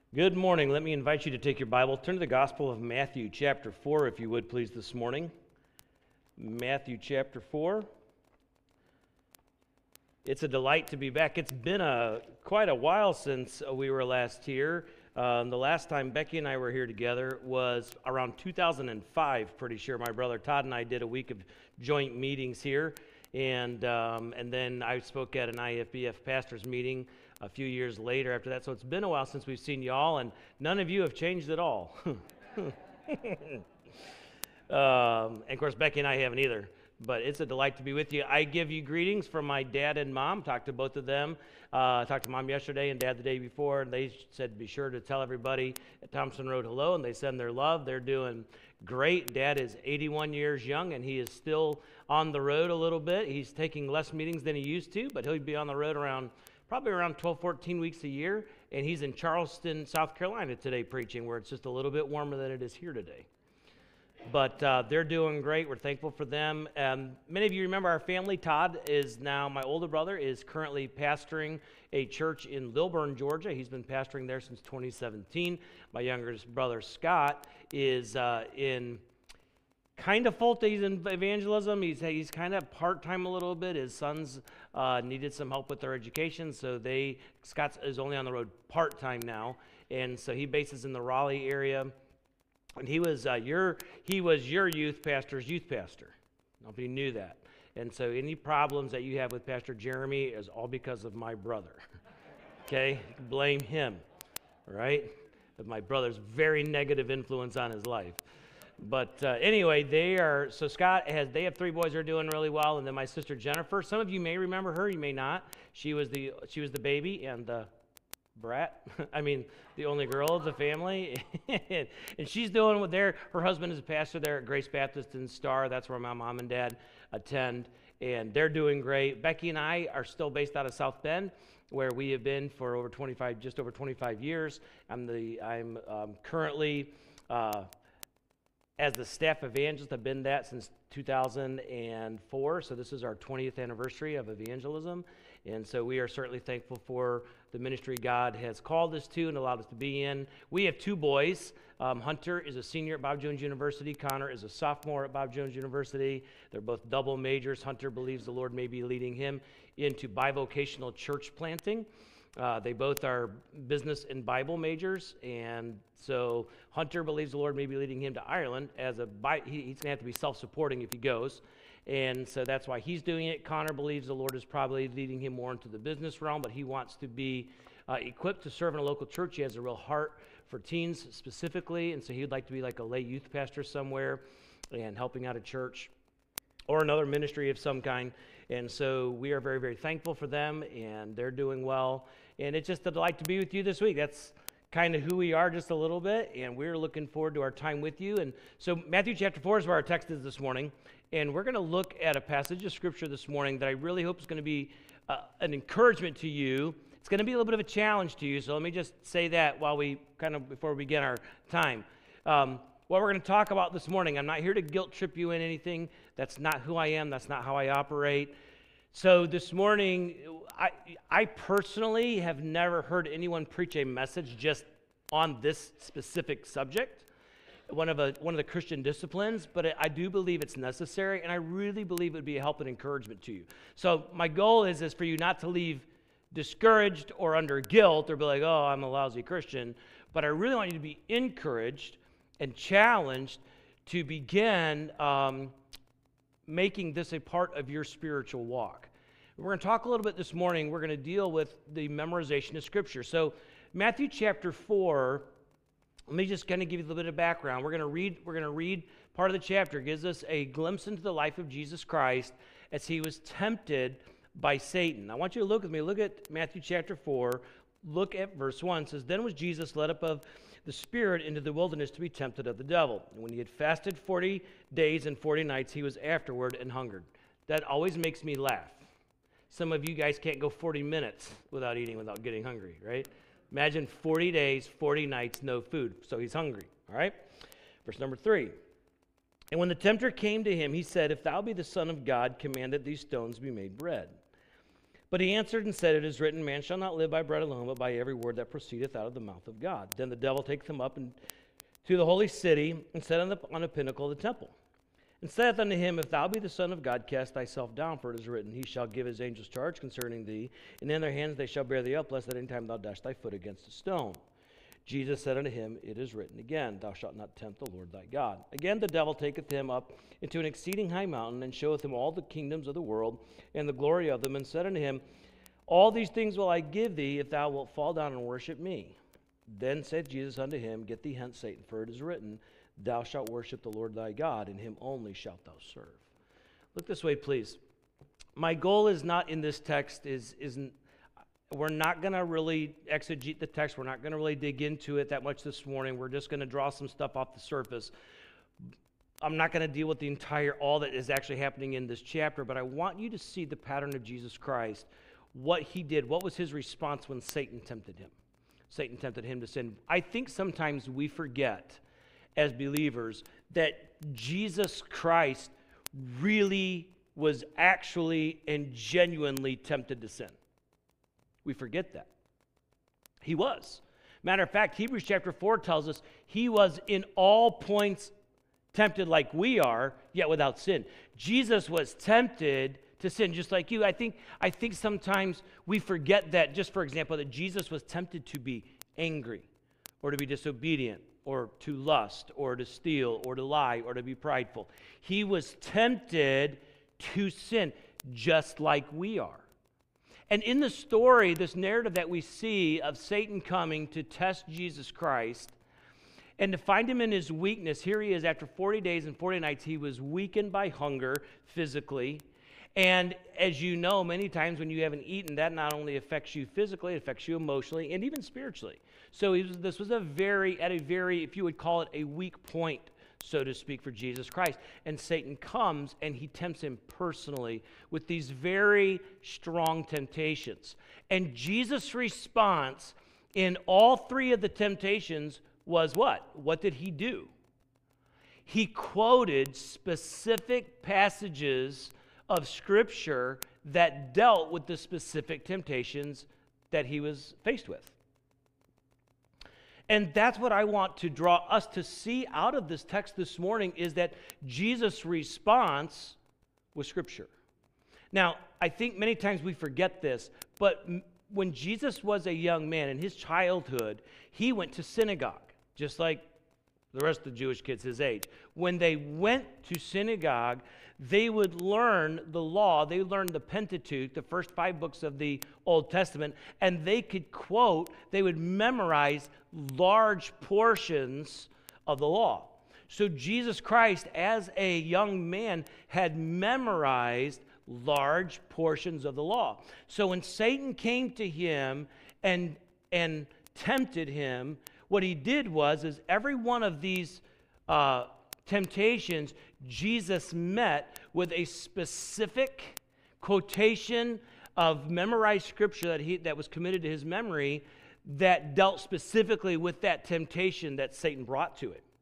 Good morning. Let me invite you to take your Bible. Turn to the Gospel of Matthew chapter 4, if you would, please, this morning. Matthew chapter 4. It's a delight to be back. It's been quite a while since we were last here. The last time Becky and I were here together was around 2005, pretty sure. My brother Todd and I did a week of joint meetings here. And then I spoke at an IFBF pastors meeting a few years later after that. So it's been a while since we've seen y'all, and none of you have changed at all. And of course, Becky and I haven't either. But it's a delight to be with you. I give you greetings from my dad and mom. Talked to both of them. Talked to mom yesterday and dad the day before. And they said be sure to tell everybody at Thompson Road hello, and they send their love. They're doing great. Dad is 81 years young, and he is still on the road a little bit. He's taking less meetings than he used to, but he'll be on the road probably around 12, 14 weeks a year. And he's in Charleston, South Carolina today preaching, where it's just a little bit warmer than it is here today. But they're doing great. We're thankful for them. Many of you remember our family. Todd is now, my older brother, is currently pastoring a church in Lilburn, Georgia. He's been pastoring there since 2017. My younger brother, Scott, is in kind of full-time. He's in evangelism. He's kind of part-time a little bit. His sons needed some help with their education, so Scott is only on the road part-time now. And so he bases in the Raleigh area. And he was your youth pastor's youth pastor. Nobody knew that. And so any problems that you have with Pastor Jeremy is all because of my brother. Okay? Blame him. All right? My brother's very negative influence on his life. But anyway, they have 3 boys that are doing really well, and then my sister Jennifer. Some of you may remember her, you may not. She was the baby and the brat. The only girl of the family. And she's doing what her husband is a pastor there at Grace Baptist in Star. That's where my mom and dad attend. And they're doing great. Becky and I are still based out of South Bend, where we have been for just over 25 years. I'm currently as the staff evangelist. I've been that since 2004. So this is our 20th anniversary of evangelism. And so we are certainly thankful for the ministry God has called us to and allowed us to be in. We have 2 boys. Hunter is a senior at Bob Jones University. Connor is a sophomore at Bob Jones University. They're both double majors. Hunter believes the Lord may be leading him into bivocational church planting. They both are business and Bible majors, and so Hunter believes the Lord may be leading him to Ireland he's going to have to be self-supporting if he goes. And so that's why he's doing it. Connor believes the Lord is probably leading him more into the business realm, but he wants to be equipped to serve in a local church. He has a real heart for teens specifically, and so he would like to be like a lay youth pastor somewhere and helping out a church or another ministry of some kind. And so we are very, very thankful for them, and they're doing well. And it's just a delight to be with you this week. That's kind of who we are just a little bit, and we're looking forward to our time with you. And so Matthew chapter 4 is where our text is this morning. And we're going to look at a passage of Scripture this morning that I really hope is going to be an encouragement to you. It's going to be a little bit of a challenge to you, so let me just say that before we begin our time. What we're going to talk about this morning, I'm not here to guilt trip you in anything. That's not who I am. That's not how I operate. So this morning, I personally have never heard anyone preach a message just on this specific subject. One of the Christian disciplines, but I do believe it's necessary, and I really believe it would be a help and encouragement to you. So my goal is for you not to leave discouraged or under guilt or be like, oh, I'm a lousy Christian, but I really want you to be encouraged and challenged to begin making this a part of your spiritual walk. We're going to talk a little bit this morning. We're going to deal with the memorization of Scripture. So Matthew chapter 4, let me just kind of give you a little bit of background. We're going to read part of the chapter. It gives us a glimpse into the life of Jesus Christ as he was tempted by Satan. I want you to look with me. Look at Matthew chapter 4. Look at verse 1. It says, "Then was Jesus led up of the Spirit into the wilderness to be tempted of the devil. And when he had fasted 40 days and 40 nights, he was afterward and hungered." That always makes me laugh. Some of you guys can't go 40 minutes without eating, without getting hungry, right? Imagine 40 days, 40 nights, no food. So he's hungry, all right? Verse number 3. "And when the tempter came to him, he said, 'If thou be the Son of God, command that these stones be made bread.' But he answered and said, It is written, Man shall not live by bread alone, but by every word that proceedeth out of the mouth of God. Then the devil taketh him up to the holy city, and set on the pinnacle of the temple, and saith unto him, If thou be the Son of God, cast thyself down, for it is written, He shall give his angels charge concerning thee, and in their hands they shall bear thee up, lest at any time thou dash thy foot against a stone. Jesus said unto him, It is written again, Thou shalt not tempt the Lord thy God. Again the devil taketh him up into an exceeding high mountain, and showeth him all the kingdoms of the world, and the glory of them, and said unto him, All these things will I give thee, if thou wilt fall down and worship me. Then said Jesus unto him, Get thee hence, Satan, for it is written, Thou shalt worship the Lord thy God, and him only shalt thou serve. Look this way, please. My goal is not in this text, we're not going to really exegete the text. We're not going to really dig into it that much this morning. We're just going to draw some stuff off the surface. I'm not going to deal with all that is actually happening in this chapter, but I want you to see the pattern of Jesus Christ, what he did, what was his response when Satan tempted him. Satan tempted him to sin. I think sometimes we forget as believers that Jesus Christ really was actually and genuinely tempted to sin. We forget that. He was. Matter of fact, Hebrews chapter 4 tells us he was in all points tempted like we are, yet without sin. Jesus was tempted to sin just like you. I think sometimes we forget that, just for example, that Jesus was tempted to be angry or to be disobedient or to lust or to steal or to lie or to be prideful. He was tempted to sin just like we are. And in the story, this narrative that we see of Satan coming to test Jesus Christ and to find him in his weakness, here he is after 40 days and 40 nights. He was weakened by hunger physically. And as you know, many times when you haven't eaten, that not only affects you physically, it affects you emotionally and even spiritually. So this was at a very, if you would call it, a weak point, so to speak, for Jesus Christ. And Satan comes and he tempts him personally with these very strong temptations. And Jesus' response in all three of the temptations was what? What did he do? He quoted specific passages of Scripture that dealt with the specific temptations that he was faced with. And that's what I want to draw us to see out of this text this morning, is that Jesus' response was Scripture. Now, I think many times we forget this, but when Jesus was a young man in his childhood, he went to synagogue, just like the rest of the Jewish kids his age. When they went to synagogue, they would learn the law. They learned the Pentateuch, the first 5 books of the Old Testament, and they could quote, they would memorize large portions of the law. So Jesus Christ, as a young man, had memorized large portions of the law. So when Satan came to him and tempted him, what he did was every one of these temptations, Jesus met with a specific quotation of memorized Scripture that was committed to his memory that dealt specifically with that temptation that Satan brought to it.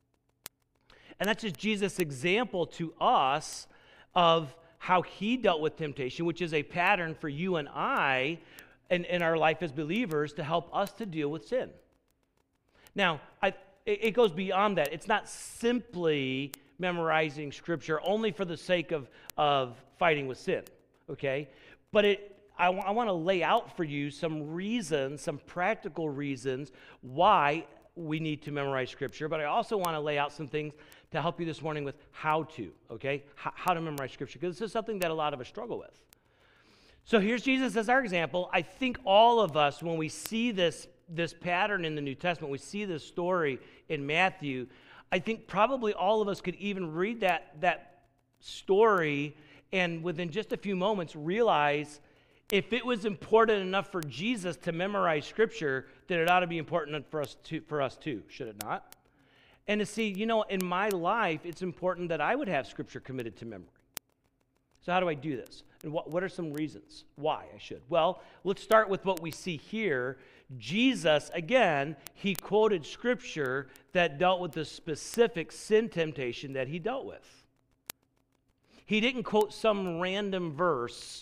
And that's just Jesus' example to us of how he dealt with temptation, which is a pattern for you and I in our life as believers to help us to deal with sin. Now, it goes beyond that. It's not simply memorizing Scripture only for the sake of fighting with sin, okay? But I want to lay out for you some reasons, some practical reasons why we need to memorize Scripture, but I also want to lay out some things to help you this morning with how to, okay? How to memorize Scripture, because this is something that a lot of us struggle with. So here's Jesus as our example. I think all of us, when we see this pattern in the New Testament, we see this story in Matthew, I think probably all of us could even read that story and within just a few moments realize if it was important enough for Jesus to memorize Scripture, then it ought to be important for us too, should it not? And to see, in my life, it's important that I would have Scripture committed to memory. So how do I do this? And what are some reasons why I should? Well, let's start with what we see here. Jesus, again, he quoted Scripture that dealt with the specific sin temptation that he dealt with. He didn't quote some random verse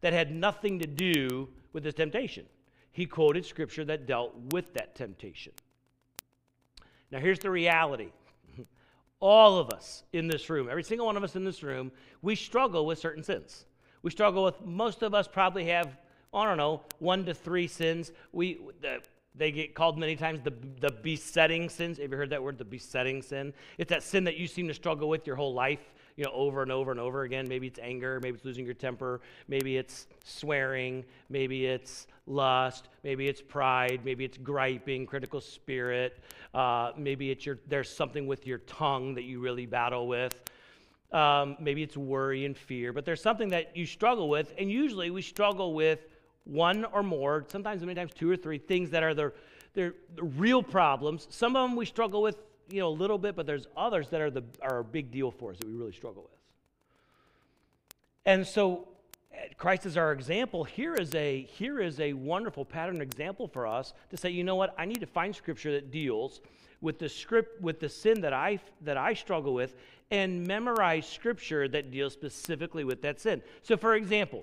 that had nothing to do with this temptation. He quoted scripture that dealt with that temptation. Now here's the reality. All of us in this room, every single one of us in this room, we struggle with certain sins. We struggle with, most of us probably have, 1 to 3 sins. They get called many times the besetting sins. Have you heard that word, the besetting sin? It's that sin that you seem to struggle with your whole life, over and over and over again. Maybe it's anger, maybe it's losing your temper, maybe it's swearing, maybe it's lust, maybe it's pride, maybe it's griping, critical spirit, maybe it's there's something with your tongue that you really battle with. Maybe it's worry and fear, but there's something that you struggle with, and usually we struggle with one or more, sometimes many times 2 or 3 things that are the real problems. Some of them we struggle with, a little bit, but there's others that are a big deal for us that we really struggle with. And so Christ is our example. Here is a wonderful pattern example for us to say, you know what? I need to find scripture that deals with the sin that I struggle with, and memorize scripture that deals specifically with that sin. So for example,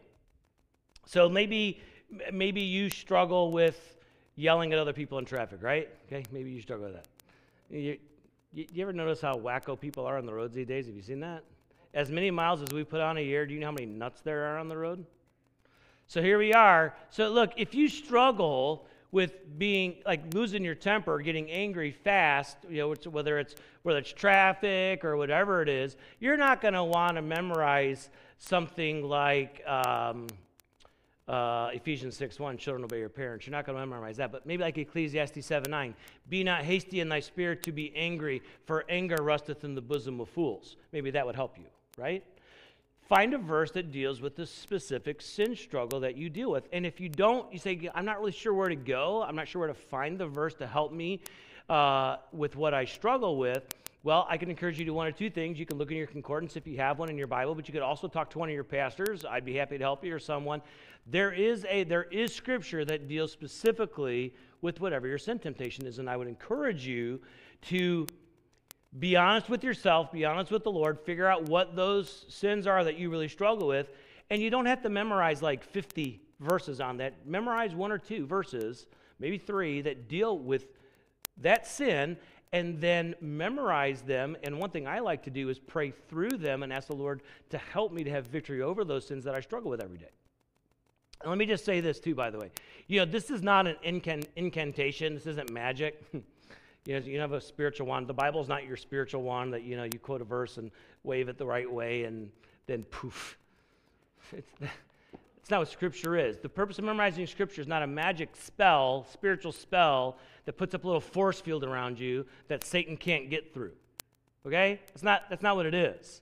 maybe you struggle with yelling at other people in traffic, right? Okay, maybe you struggle with that. You ever notice how wacko people are on the roads these days? Have you seen that? As many miles as we put on a year, do you know how many nuts there are on the road? So here we are. So look, if you struggle with being like losing your temper, getting angry fast, whether it's traffic or whatever it is, you're not going to want to memorize something like Ephesians 6:1, children obey your parents. You're not going to memorize that, but maybe like Ecclesiastes 7:9, be not hasty in thy spirit to be angry, for anger rusteth in the bosom of fools. Maybe that would help you, right? Find a verse that deals with the specific sin struggle that you deal with. And if you don't, you say, I'm not really sure where to go. I'm not sure where to find the verse to help me with what I struggle with. Well, I can encourage you to do 1 or 2 things. You can look in your concordance if you have one in your Bible, but you could also talk to one of your pastors. I'd be happy to help you, or someone. There is scripture that deals specifically with whatever your sin temptation is, and I would encourage you to be honest with yourself, be honest with the Lord, figure out what those sins are that you really struggle with, and you don't have to memorize like 50 verses on that. Memorize 1 or 2 verses, maybe 3, that deal with that sin, and then memorize them. And one thing I like to do is pray through them and ask the Lord to help me to have victory over those sins that I struggle with every day. And let me just say this too, by the way. This is not an incantation. This isn't magic. You have a spiritual wand. The Bible's not your spiritual wand that, you quote a verse and wave it the right way and then poof. It's not what Scripture is. The purpose of memorizing Scripture is not a magic spell, spiritual spell, that puts up a little force field around you that Satan can't get through. Okay? That's not what it is.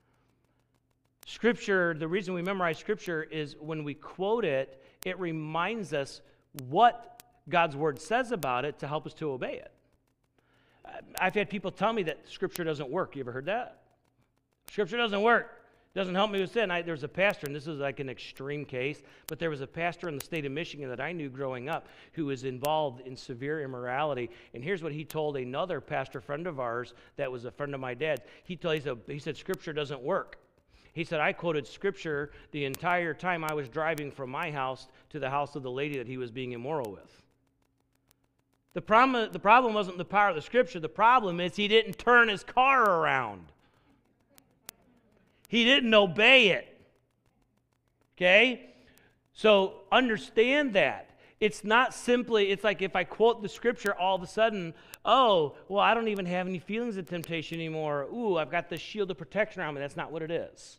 Scripture, the reason we memorize Scripture is when we quote it, it reminds us what God's Word says about it to help us to obey it. I've had people tell me that Scripture doesn't work. You ever heard that? Scripture doesn't work. Doesn't help me with sin. There was a pastor, and this is like an extreme case, but there was a pastor in the state of Michigan that I knew growing up who was involved in severe immorality. And here's what he told another pastor friend of ours that was a friend of my dad's. He said, Scripture doesn't work. He said, I quoted Scripture the entire time I was driving from my house to the house of the lady that he was being immoral with. The problem wasn't the power of the Scripture. The problem is he didn't turn his car around. He didn't obey it. Okay? So understand that. It's not simply, it's like if I quote the Scripture, all of a sudden, oh, well, I don't even have any feelings of temptation anymore. Ooh, I've got the shield of protection around me. That's not what it is.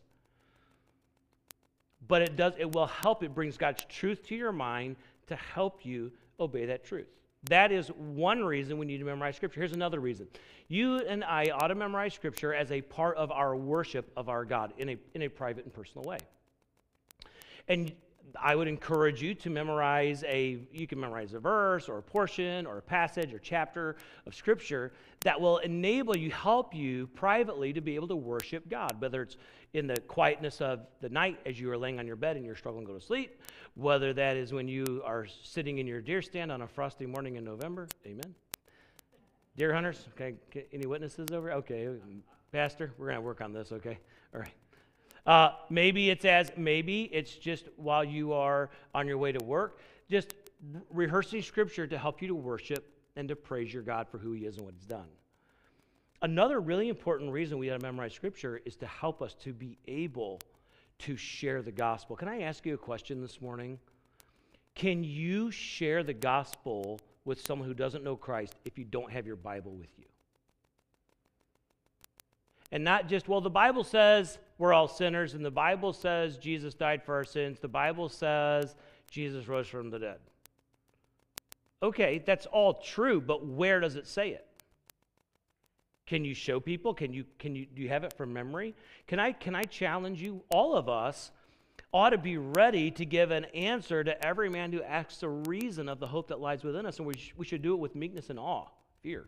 But it will help. It brings God's truth to your mind to help you obey that truth. That is one reason we need to memorize Scripture. Here's another reason. You and I ought to memorize Scripture as a part of our worship of our God in a private and personal way. And I would encourage you to you can memorize a verse or a portion or a passage or chapter of Scripture that will help you privately to be able to worship God, whether it's in the quietness of the night as you are laying on your bed and you're struggling to go to sleep, whether that is when you are sitting in your deer stand on a frosty morning in November. Amen. Deer hunters, okay, any witnesses over? Okay, Pastor, we're going to work on this, okay? All right. Maybe it's just while you are on your way to work, just rehearsing Scripture to help you to worship and to praise your God for who He is and what He's done. Another really important reason we got to memorize Scripture is to help us to be able to share the gospel. Can I ask you a question this morning? Can you share the gospel with someone who doesn't know Christ if you don't have your Bible with you? And not just, well, the Bible says we're all sinners, and the Bible says Jesus died for our sins. The Bible says Jesus rose from the dead. Okay, that's all true, but where does it say it? Can you show people? Do you have it from memory? Can I challenge you? All of us ought to be ready to give an answer to every man who asks the reason of the hope that lies within us, and we should do it with meekness and awe, fear.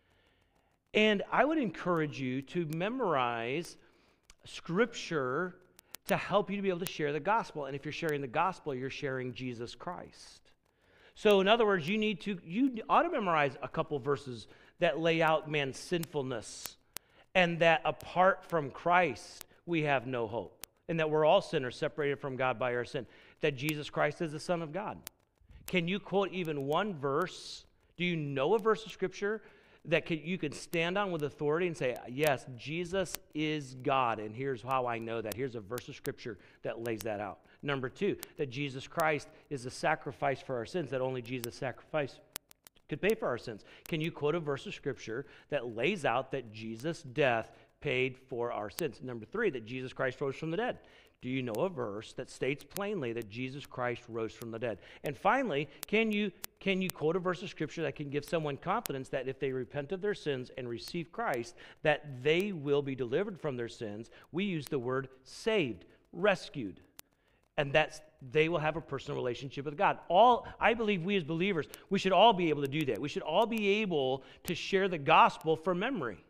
And I would encourage you to memorize Scripture to help you to be able to share the gospel. And if you're sharing the gospel, you're sharing Jesus Christ. So in other words, you ought to memorize a couple verses that lay out man's sinfulness and that apart from Christ, we have no hope. And that we're all sinners separated from God by our sin. That Jesus Christ is the Son of God. Can you quote even one verse? Do you know a verse of Scripture that you can stand on with authority and say, yes, Jesus is God, and here's how I know that. Here's a verse of Scripture that lays that out. Number two, that Jesus Christ is the sacrifice for our sins, that only Jesus' sacrifice could pay for our sins. Can you quote a verse of Scripture that lays out that Jesus' death paid for our sins? Number three, that Jesus Christ rose from the dead. Do you know a verse that states plainly that Jesus Christ rose from the dead? And finally, can you quote a verse of Scripture that can give someone confidence that if they repent of their sins and receive Christ, that they will be delivered from their sins? We use the word saved, rescued, and that they will have a personal relationship with God. I believe we as believers, we should all be able to do that. We should all be able to share the gospel from memory.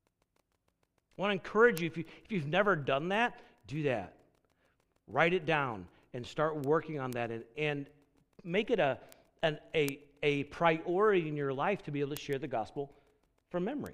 I want to encourage you, if you've never done that, do that. Write it down and start working on that and make it a priority in your life to be able to share the gospel from memory.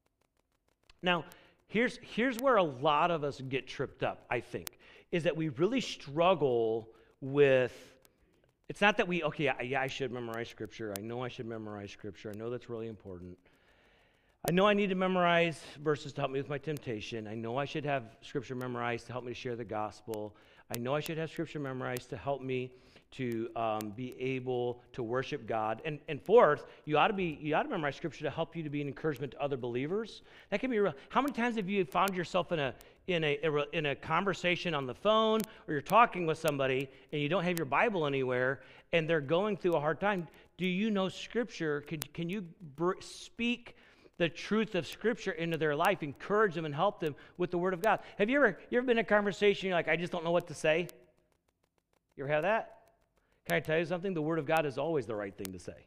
Now, here's where a lot of us get tripped up, I think, is that we really struggle with, it's not that I should memorize Scripture. I know I should memorize Scripture. I know that's really important. I know I need to memorize verses to help me with my temptation. I know I should have Scripture memorized to help me to share the gospel. I know I should have Scripture memorized to help me to be able to worship God. And fourth, you ought to memorize Scripture to help you to be an encouragement to other believers. That can be real. How many times have you found yourself in a conversation on the phone, or you're talking with somebody and you don't have your Bible anywhere, and they're going through a hard time? Do you know Scripture? Can you speak the truth of Scripture into their life, encourage them and help them with the Word of God? Have you ever been in a conversation, you're like, I just don't know what to say? You ever have that? Can I tell you something? The Word of God is always the right thing to say.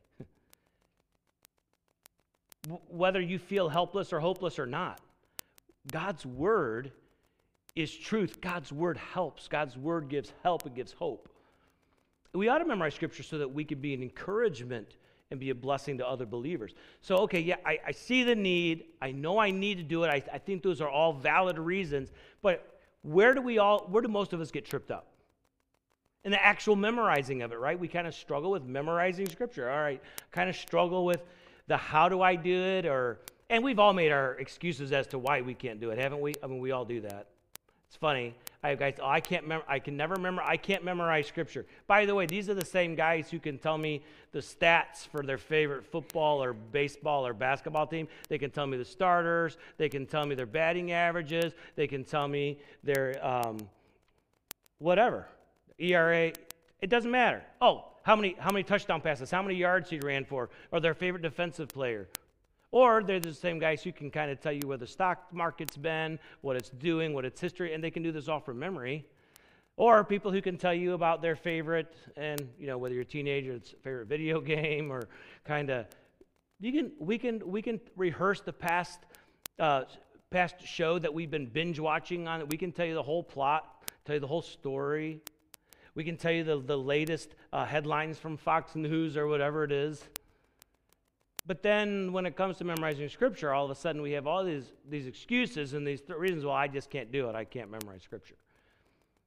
Whether you feel helpless or hopeless or not, God's Word is truth. God's Word helps. God's Word gives help. It gives hope. We ought to memorize Scripture so that we can be an encouragement and be a blessing to other believers. So, okay, yeah, I see the need. I know I need to do it. I think those are all valid reasons. But where do most of us get tripped up? In the actual memorizing of it, right? We kind of struggle with memorizing Scripture. All right, kind of struggle with the how do I do it, and we've all made our excuses as to why we can't do it, haven't we? I mean, we all do that. It's funny. I have guys, I can't memorize Scripture. By the way, these are the same guys who can tell me the stats for their favorite football or baseball or basketball team. They can tell me the starters. They can tell me their batting averages. They can tell me their whatever. ERA. It doesn't matter. Oh, how many touchdown passes, how many yards he ran for, or their favorite defensive player. Or they're the same guys who can kind of tell you where the stock market's been, what it's doing, what its history, and they can do this all from memory. Or people who can tell you about their favorite, and whether you're a teenager, it's favorite video game, or kind of, we can rehearse the past show that we've been binge watching on. We can tell you the whole plot, tell you the whole story. We can tell you the latest headlines from Fox News or whatever it is. But then when it comes to memorizing Scripture, all of a sudden we have all these excuses and these reasons, well, I just can't do it. I can't memorize Scripture.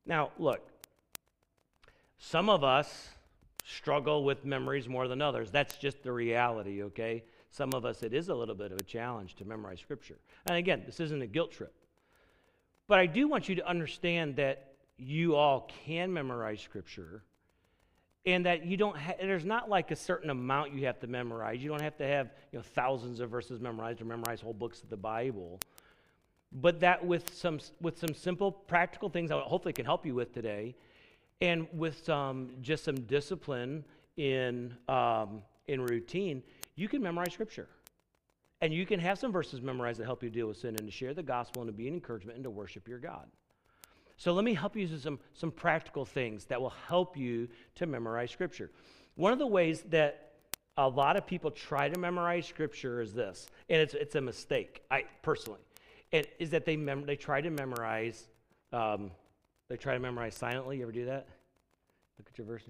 Now, look, some of us struggle with memories more than others. That's just the reality, okay? Some of us, it is a little bit of a challenge to memorize Scripture. And again, this isn't a guilt trip. But I do want you to understand that you all can memorize Scripture, and that you don't there's not like a certain amount you have to memorize. You don't have to have thousands of verses memorized or memorize whole books of the Bible. But that with some simple practical things I hopefully can help you with today, and with some discipline in routine, you can memorize Scripture. And you can have some verses memorized that help you deal with sin and to share the gospel and to be an encouragement and to worship your God. So let me help you with some practical things that will help you to memorize Scripture. One of the ways that a lot of people try to memorize Scripture is this, and it's a mistake, personally. It is that they try to memorize silently. You ever do that? Look at your verse.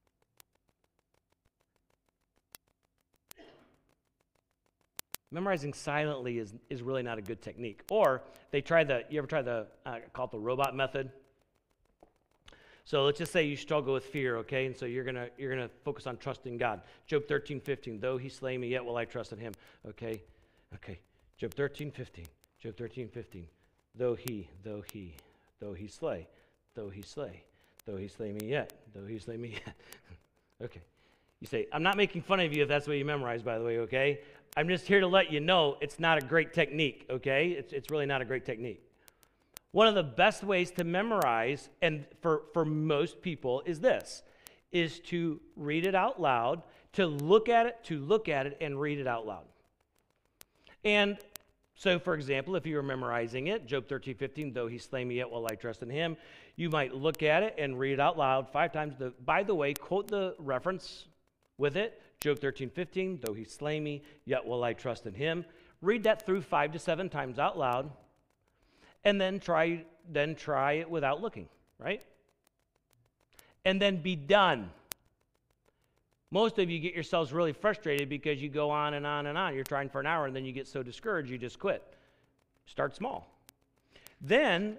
Memorizing silently is really not a good technique. Or you ever try the call it the robot method? So let's just say you struggle with fear, okay? And so you're gonna focus on trusting God. Job 13:15, though he slay me, yet will I trust in him. Okay. Job 13:15. Job 13:15. Though he slay me yet. Okay. You say, I'm not making fun of you if that's what you memorize, by the way, okay? I'm just here to let you know it's not a great technique, okay? It's really not a great technique. One of the best ways to memorize, and for most people, is to read it out loud, to look at it and read it out loud. And so, for example, if you were memorizing it, Job 13:15, though he slay me, yet will I trust in him, you might look at it and read it out loud 5 times. By the way, quote the reference with it. Job 13:15, though he slay me, yet will I trust in him. Read that through 5 to 7 times out loud, and then try it without looking, right? And then be done. Most of you get yourselves really frustrated because you go on and on and on. You're trying for an hour, and then you get so discouraged, you just quit. Start small. Then,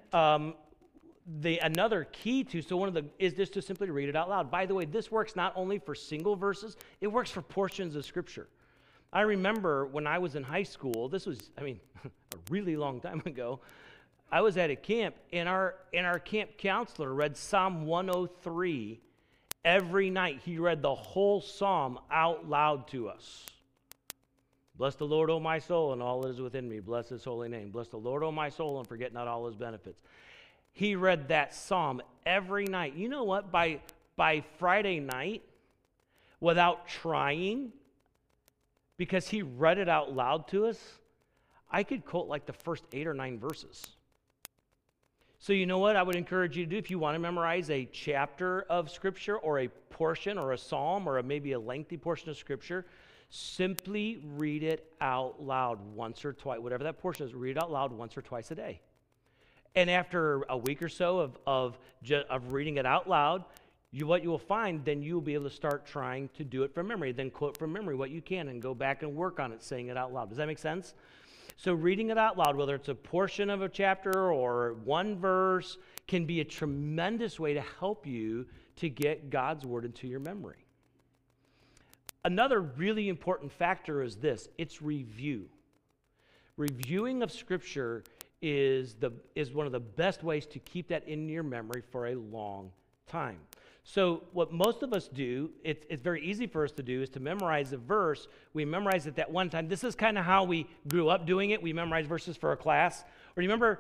another key is just to simply read it out loud. By the way, this works not only for single verses, it works for portions of Scripture. I remember when I was in high school, this was, a really long time ago, I was at a camp, and our camp counselor read Psalm 103 every night. He read the whole psalm out loud to us. Bless the Lord, O my soul, and all that is within me. Bless his holy name. Bless the Lord, O my soul, and forget not all his benefits. He read that psalm every night. You know what? By Friday night, without trying, because he read it out loud to us, I could quote like the first 8 or 9 verses. So you know what I would encourage you to do if you want to memorize a chapter of Scripture or a portion or a psalm or maybe a lengthy portion of Scripture, simply read it out loud once or twice. Whatever that portion is, read it out loud once or twice a day. And after a week or so of reading it out loud, what you will find, then you will be able to start trying to do it from memory. Then quote from memory what you can and go back and work on it, saying it out loud. Does that make sense? So reading it out loud, whether it's a portion of a chapter or one verse, can be a tremendous way to help you to get God's word into your memory. Another really important factor is this: it's review. Reviewing of Scripture is one of the best ways to keep that in your memory for a long time. So what most of us do, it's very easy for us to do, is to memorize a verse. We memorize it that one time. This is kind of how we grew up doing it. We memorize verses for a class. Or do you remember,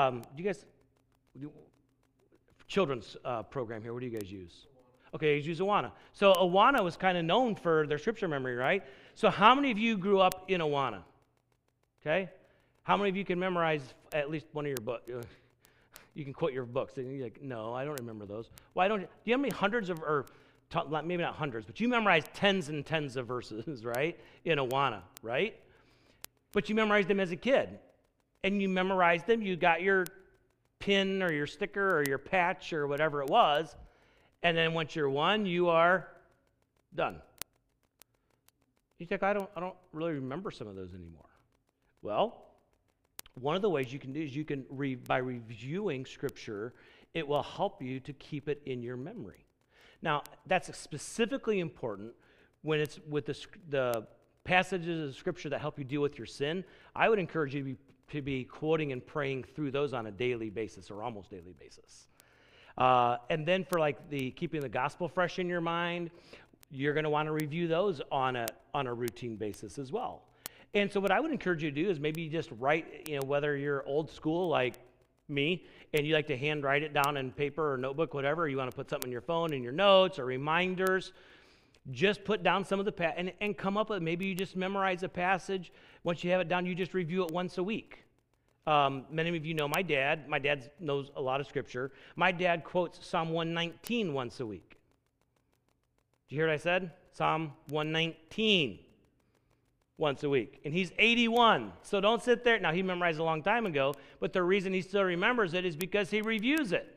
children's program here, what do you guys use? Okay, you use Awana. So Awana was kind of known for their Scripture memory, right? So how many of you grew up in Awana? Okay? How many of you can memorize at least one of your books? You can quote your books. And you're like, no, I don't remember those. Why don't you? Do you have any hundreds of, maybe not hundreds, but you memorize tens and tens of verses, right? In Awana, right? But you memorized them as a kid. And you memorized them. You got your pin or your sticker or your patch or whatever it was. And then once you're one, you are done. You think, I don't really remember some of those anymore. Well, one of the ways you can do is by reviewing Scripture It will help you to keep it in your memory. Now, that's specifically important when it's with the passages of Scripture that help you deal with your sin. I would encourage you to be quoting and praying through those on a daily basis or almost daily basis. And then for like keeping the gospel fresh in your mind, you're going to want to review those on a routine basis as well. And so what I would encourage you to do is maybe just write, whether you're old school like me and you like to handwrite it down in paper or notebook, whatever, you want to put something in your phone, in your notes or reminders, just put down some of the and come up with, maybe you just memorize a passage. Once you have it down, you just review it once a week. Many of you know my dad. My dad knows a lot of Scripture. My dad quotes Psalm 119 once a week. Did you hear what I said? Psalm 119 once a week. And he's 81. So don't sit there. Now, he memorized a long time ago, but the reason he still remembers it is because he reviews it.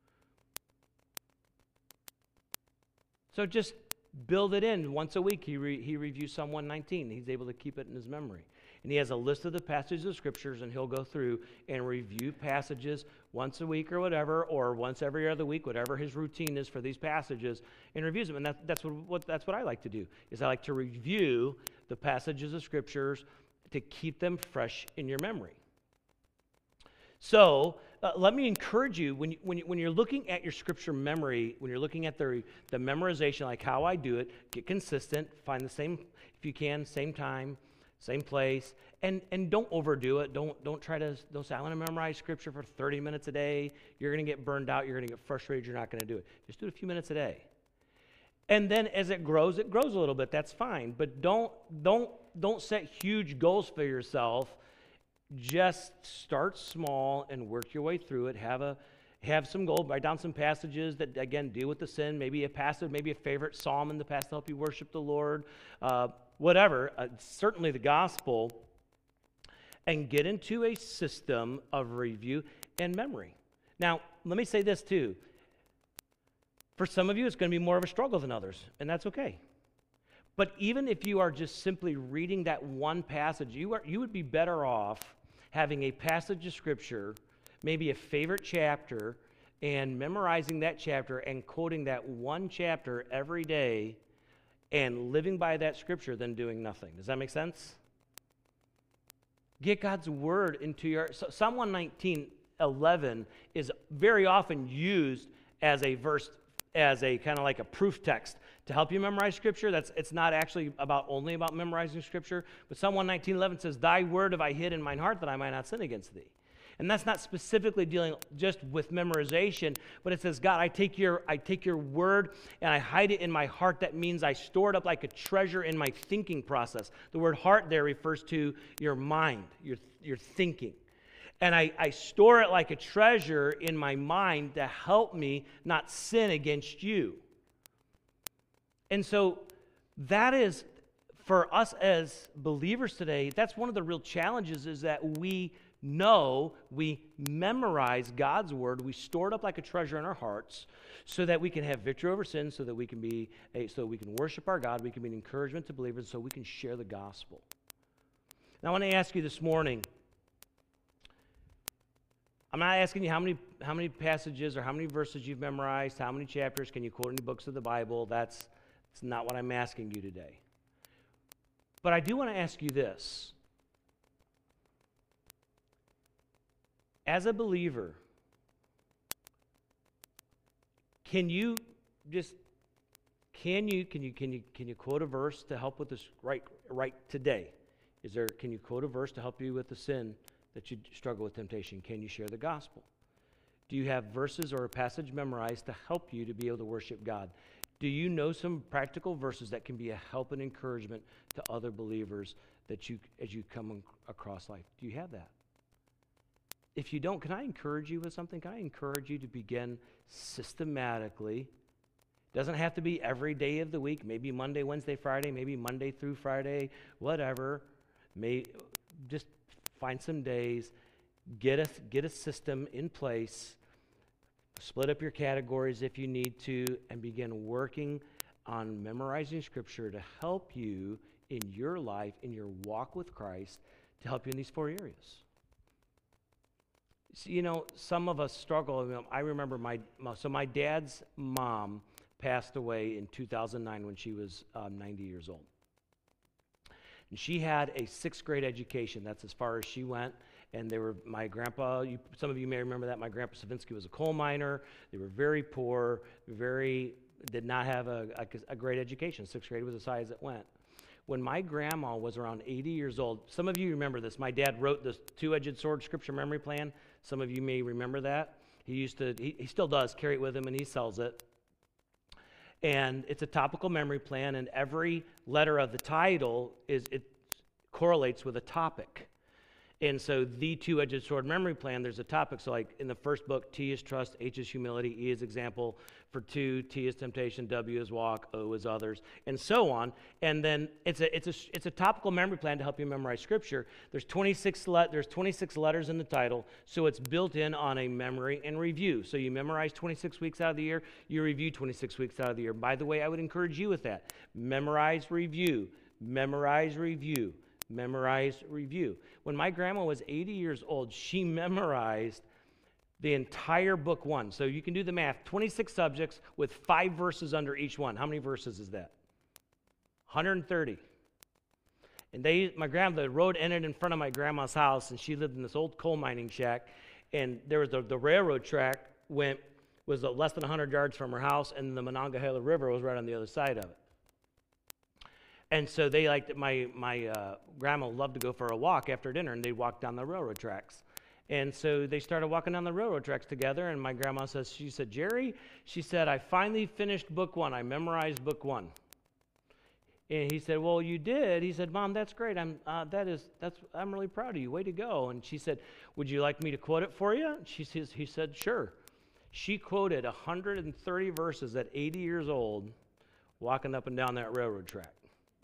So just build it in. Once a week, he reviews Psalm 119. He's able to keep it in his memory. And he has a list of the passages of Scriptures, and he'll go through and review passages once a week or whatever, or once every other week, whatever his routine is for these passages, and reviews them. And that's what I like to do, is I like to review the passages of Scriptures to keep them fresh in your memory. So let me encourage you, when you're looking at your Scripture memory, when you're looking at the memorization, like how I do it, get consistent, find the same, if you can, same time, same place, and don't overdo it. Don't say, I want to memorize Scripture for 30 minutes a day. You're going to get burned out. You're going to get frustrated. You're not going to do it. Just do it a few minutes a day. And then as it grows a little bit. That's fine. But don't set huge goals for yourself. Just start small and work your way through it. Have some goals. Write down some passages that, again, deal with the sin. Maybe a passage, maybe a favorite psalm in the past to help you worship the Lord. Whatever, certainly the gospel, and get into a system of review and memory. Now, let me say this too. For some of you, it's going to be more of a struggle than others, and that's okay. But even if you are just simply reading that one passage, you would be better off having a passage of Scripture, maybe a favorite chapter, and memorizing that chapter and quoting that one chapter every day and living by that Scripture than doing nothing. Does that make sense? Get God's Word into your... So Psalm 119:11 is very often used as a verse, as a kind of like a proof text to help you memorize Scripture. It's not actually only about memorizing Scripture, but Psalm 119:11 says, Thy word have I hid in mine heart that I might not sin against thee. And that's not specifically dealing just with memorization, but it says, God, I take your word and I hide it in my heart. That means I store it up like a treasure in my thinking process. The word heart there refers to your mind, your thinking. And I store it like a treasure in my mind to help me not sin against you. And so that is, for us as believers today, that's one of the real challenges, is that we memorize God's word, we store it up like a treasure in our hearts so that we can have victory over sin, so that we can worship our God, we can be an encouragement to believers, so we can share the gospel. Now I want to ask you this morning, I'm not asking you how many passages or how many verses you've memorized, how many chapters, can you quote any books of the Bible. That's not what I'm asking you today. But I do want to ask you this. As a believer, can you quote a verse to help with this right today? Can you quote a verse to help you with the sin that you struggle with temptation? Can you share the gospel? Do you have verses or a passage memorized to help you to be able to worship God? Do you know some practical verses that can be a help and encouragement to other believers as you come across life? Do you have that? If you don't, can I encourage you with something? Can I encourage you to begin systematically? It doesn't have to be every day of the week. Maybe Monday, Wednesday, Friday. Maybe Monday through Friday. Whatever. Just find some days. Get a system in place. Split up your categories if you need to, and begin working on memorizing Scripture to help you in your life, in your walk with Christ, to help you in these 4 areas. Some of us struggle. I remember my dad's mom passed away in 2009 when she was 90 years old. And she had a 6th grade education. That's as far as she went. And my grandpa, some of you may remember that, my grandpa Savinsky was a coal miner. They were very poor, did not have a great education. 6th grade was as high as it went. When my grandma was around 80 years old, some of you remember this. My dad wrote this two-edged sword scripture memory plan. Some of you may remember that. He still does carry it with him, and he sells it. And it's a topical memory plan, and every letter of the title it correlates with a topic. And so the two-edged sword memory plan, there's a topic. So like in the first book, T is trust, H is humility, E is example. For 2, T is temptation, W is walk, O is others, and so on. And then it's a topical memory plan to help you memorize Scripture. There's 26 letters in the title, so it's built in on a memory and review. So you memorize 26 weeks out of the year, you review 26 weeks out of the year. By the way, I would encourage you with that. Memorize, review, memorize, review. Memorize, review. When my grandma was 80 years old, she memorized the entire book 1. So you can do the math. 26 subjects with 5 verses under each one. How many verses is that? 130. And the road ended in front of my grandma's house, and she lived in this old coal mining shack. And there was the railroad track was less than 100 yards from her house, and the Monongahela River was right on the other side of it. And so my grandma loved to go for a walk after dinner, and they'd walk down the railroad tracks. And so they started walking down the railroad tracks together, and my grandma she said, Jerry, she said, I finally finished book 1. I memorized book 1. And he said, well, you did? He said, Mom, that's great. I'm really proud of you. Way to go. And she said, would you like me to quote it for you? He said, sure. She quoted 130 verses at 80 years old, walking up and down that railroad track.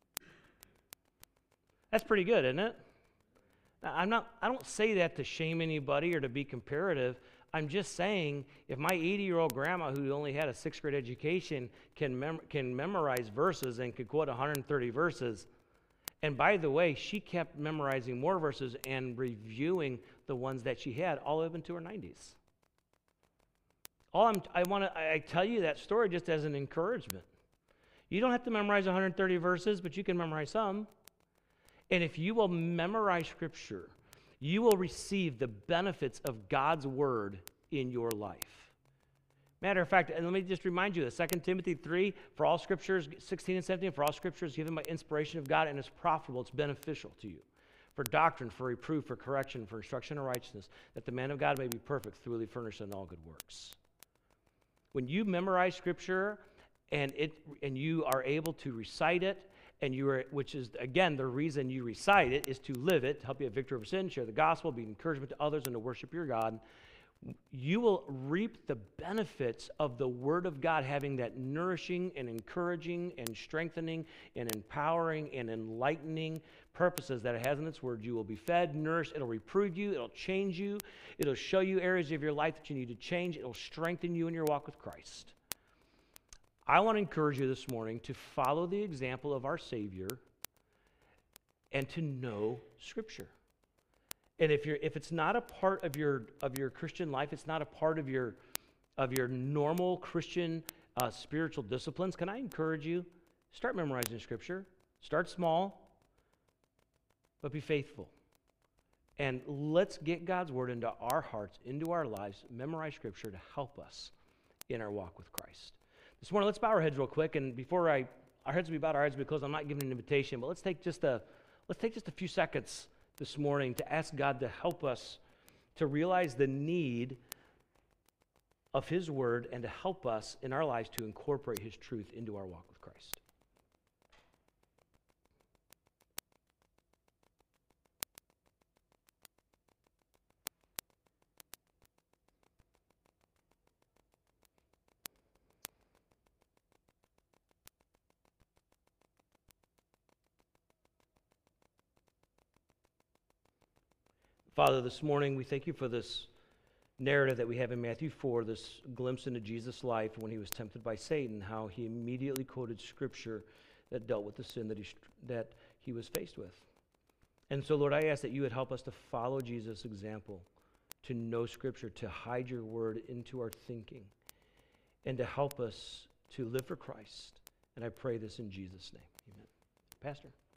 That's pretty good, isn't it? Now, I don't say that to shame anybody or to be comparative. I'm just saying, if my 80-year-old grandma, who only had a 6th grade education, can memorize verses and could quote 130 verses, and by the way, she kept memorizing more verses and reviewing the ones that she had all up into her 90s. I tell you that story just as an encouragement. You don't have to memorize 130 verses, but you can memorize some. And if you will memorize Scripture, you will receive the benefits of God's Word in your life. Matter of fact, and let me just remind you, 2 Timothy 3, for all Scriptures, 16 and 17, for all Scriptures given by inspiration of God, and is profitable, it's beneficial to you. For doctrine, for reproof, for correction, for instruction in righteousness, that the man of God may be perfect, thoroughly furnished in all good works. When you memorize Scripture and you are able to recite it, which is, again, the reason you recite it is to live it, to help you have victory over sin, share the gospel, be an encouragement to others, and to worship your God. You will reap the benefits of the Word of God having that nourishing and encouraging and strengthening and empowering and enlightening purposes that it has in its Word. You will be fed, nourished, it'll reprove you, it'll change you, it'll show you areas of your life that you need to change, it'll strengthen you in your walk with Christ. I want to encourage you this morning to follow the example of our Savior and to know Scripture. And if it's not a part of your Christian life, it's not a part of your normal Christian spiritual disciplines, can I encourage you? Start memorizing Scripture. Start small, but be faithful. And let's get God's Word into our hearts, into our lives, memorize Scripture to help us in our walk with Christ. This morning, let's bow our heads real quick, and before our heads will be bowed, our heads will be closed. I'm not giving an invitation, but let's take just a few seconds this morning to ask God to help us to realize the need of His Word and to help us in our lives to incorporate His truth into our walk with Christ. Father, this morning we thank you for this narrative that we have in Matthew 4, this glimpse into Jesus' life when he was tempted by Satan, how he immediately quoted Scripture that dealt with the sin that he was faced with. And so, Lord, I ask that you would help us to follow Jesus' example to know Scripture, to hide your word into our thinking, and to help us to live for Christ. And I pray this in Jesus' name. Amen. Pastor.